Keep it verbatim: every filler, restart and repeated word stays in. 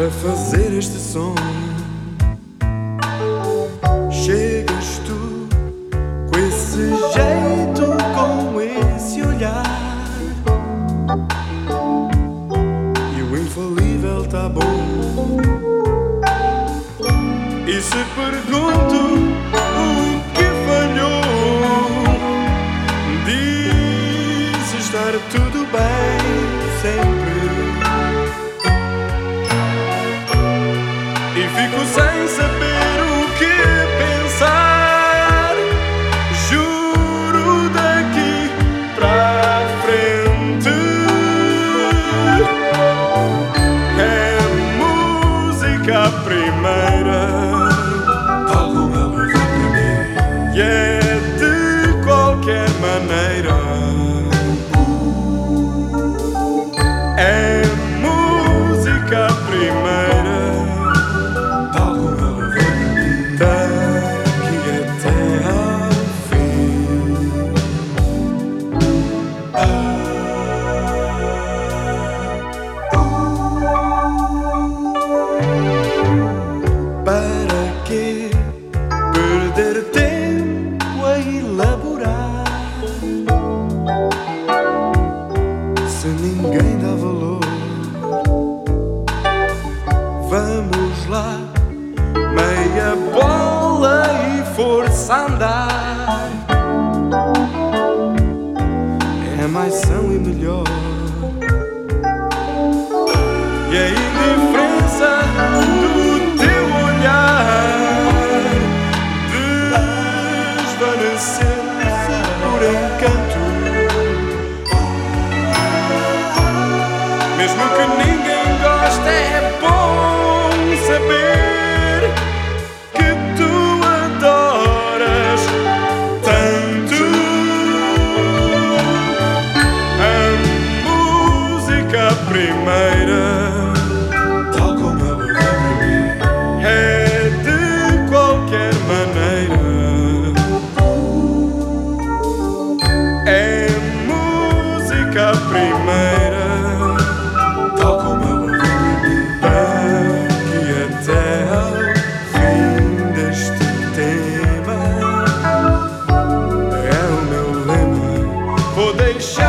para fazer este som. Chegas tu com esse jeito, com esse olhar, e o infalível tá bom. E se pergunto o que falhou, diz estar tudo bem sempre. E fico sem saber o que pensar. Juro daqui pra frente é música a primeira, tal como ela vem para mim, e é de qualquer maneira. É música a primeira, tal como ela vem para mim, daqui até ao fim. Ah, uh. Para que perder tempo a elaborar, se ninguém dá valor? Vamos lá, meia bola e força a andar. É mais são e melhor. E a indiferença do teu olhar desvanecer por encanto. Mesmo que ninguém goste, é bom saber que tu adoras tanto a música primeira, tal como ela vem para mim, é de qualquer maneira. É música primeira, tal como ela vem para mim, daqui até ao fim deste tema. É o meu lema, vou deixar